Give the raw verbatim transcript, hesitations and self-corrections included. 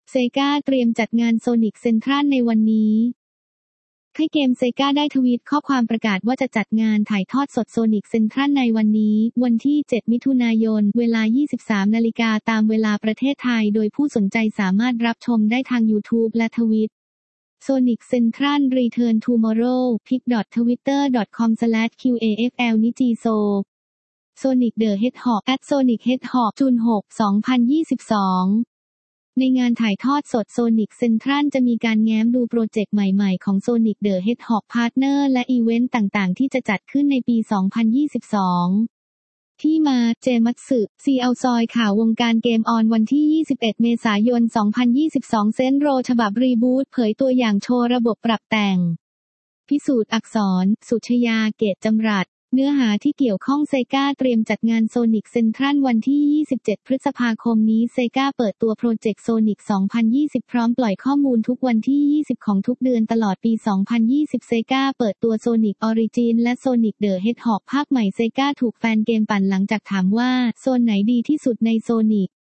เซกาเตรียมจัดงานโซนิกเซ็นทรัลในวันนี้ค่ายเกมเซกาได้ทวีตข้อความประกาศว่าจะจัดงานถ่ายทอดสดโซนิกเซ็นทรัลในวันนี้วันที่เจ็ดมิถุนายนเวลา ยี่สิบสามนาฬิกาตามเวลาประเทศไทยโดยผู้สนใจสามารถรับชมได้ทาง YouTube และทวิต Sonic Central Return Tomorrow พิก ดอท ทวิตเตอร์ ดอท คอม สแลช คิว เอ เอฟ แอล นิจิโซ Sonic the Hedgehog แอท Sonic Hedgehog จูน หก สองพันยี่สิบสองในงานถ่ายทอดสด Sonic Central จะมีการแง้มดูโปรเจกต์ใหม่ๆของ Sonic the Hedgehog Partner และอีเวนต์ต่างๆที่จะจัดขึ้นในปี สองพันยี่สิบสอง ที่มา เจมัตสึ ซี เอาซอยข่าววงการเกมออนวันที่ ยี่สิบเอ็ด เมษายน สองพันยี่สิบสอง เซนโรฉบับรีบูตเผยตัวอย่างโชว์ระบบปรับแต่ง พิสูจน์อักษร สุชยา เกตจำรัดเนื้อหาที่เกี่ยวข้องเซกาเตรียมจัดงานโซนิกเซ็นทรัลวันที่ ยี่สิบเจ็ด พฤษภาคมนี้เซกาเปิดตัวโปรเจกต์โซนิก สองพันยี่สิบ พร้อมปล่อยข้อมูลทุกวันที่ ยี่สิบ ของทุกเดือนตลอดปี สองพันยี่สิบ เซกาเปิดตัวโซนิกออริจินและโซนิกเดอะเฮดฮอกภาคใหม่เซกาถูกแฟนเกมปั่นหลังจากถามว่าโซนไหนดีที่สุดในโซนิก